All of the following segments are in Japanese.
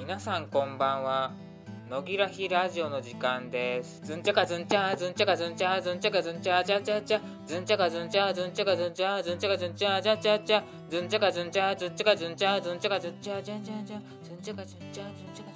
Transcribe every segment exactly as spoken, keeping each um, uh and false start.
皆さんこんばんは。のぎらひラジオの時間です。ずんちゃかずんちゃずんちゃかずんちゃずんちゃかずんちゃちゃちゃちゃずんちゃかずんちゃずんちゃかずんちゃずんちゃかずんちゃちゃちゃちゃずんちゃかずんちゃずんちゃかずんちゃずんちゃかずんちゃちゃちゃちゃずんちゃかずんちゃずんちゃかずんちゃずんちゃかずんちゃずんちゃかずんちゃ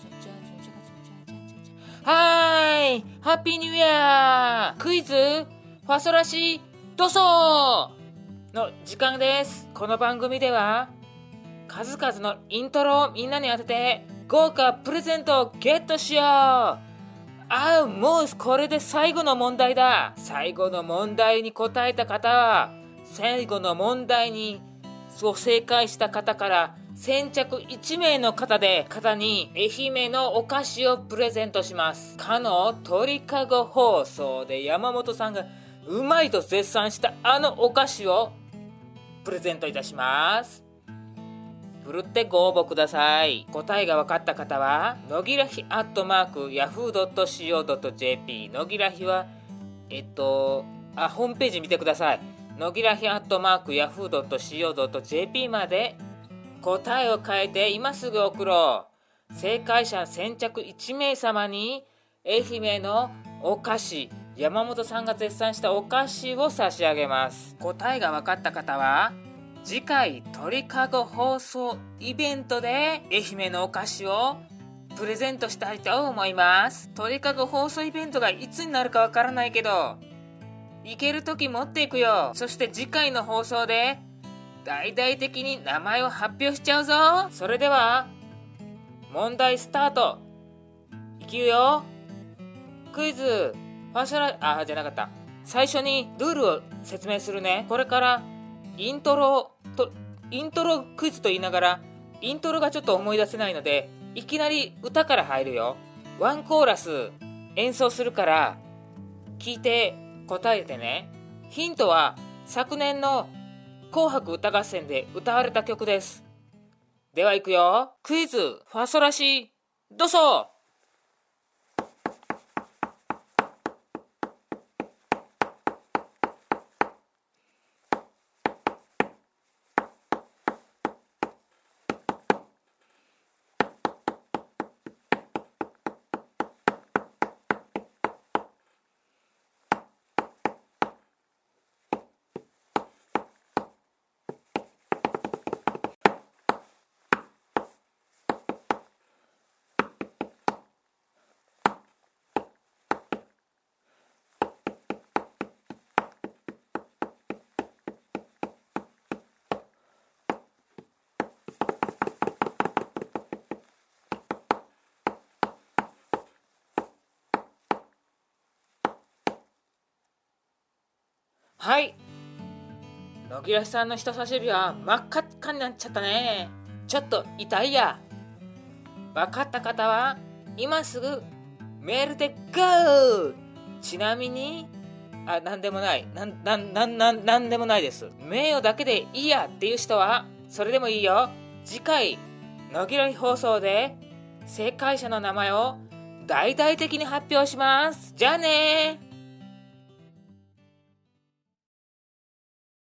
はーい、ハッピーニューイヤー。クイズファソラシドソーの時間です。この番組では数々のイントロをみんなに当てて豪華プレゼントをゲットしよう。ああ、もうこれで最後の問題だ。最後の問題に答えた方は最後の問題にそう正解した方から先着いち名の方で方に愛媛のお菓子をプレゼントします。かの鳥かご放送で山本さんがうまいと絶賛したあのお菓子をプレゼントいたします。ふるってご応募ください。答えが分かった方はのぎらひアットマークヤフー ドット シーオー ドット ジェーピー のぎらひはえっとあホームページ見てください。のぎらひアットマークヤフー ドット シーオー ドット ジェーピー まで答えを変えて今すぐ送ろう。正解者先着いち名様に愛媛のお菓子、山本さんが絶賛したお菓子を差し上げます。答えが分かった方は次回鳥かご放送イベントで愛媛のお菓子をプレゼントしたいと思います。鳥かご放送イベントがいつになるかわからないけど行けるとき持っていくよ。そして次回の放送で大々的に名前を発表しちゃうぞ。それでは問題スタート。いくよ。クイズファーシャラあじゃなかった最初にルールを説明するね。これからイントロとイントロクイズと言いながらイントロがちょっと思い出せないのでいきなり歌から入るよ。ワンコーラス演奏するから聞いて答えてね。ヒントは昨年の紅白歌合戦で歌われた曲です。ではいくよ。クイズファソラシドソ。はい、野木らさんの人差し指は真っ赤っかになっちゃったね。ちょっと痛いや。分かった方は今すぐメールで ゴー。 ちなみにあなんでもないなんなんなんなんなんでもないです。名誉だけでいいやっていう人はそれでもいいよ。次回野木ら放送で正解者の名前を大々的に発表します。じゃあねー。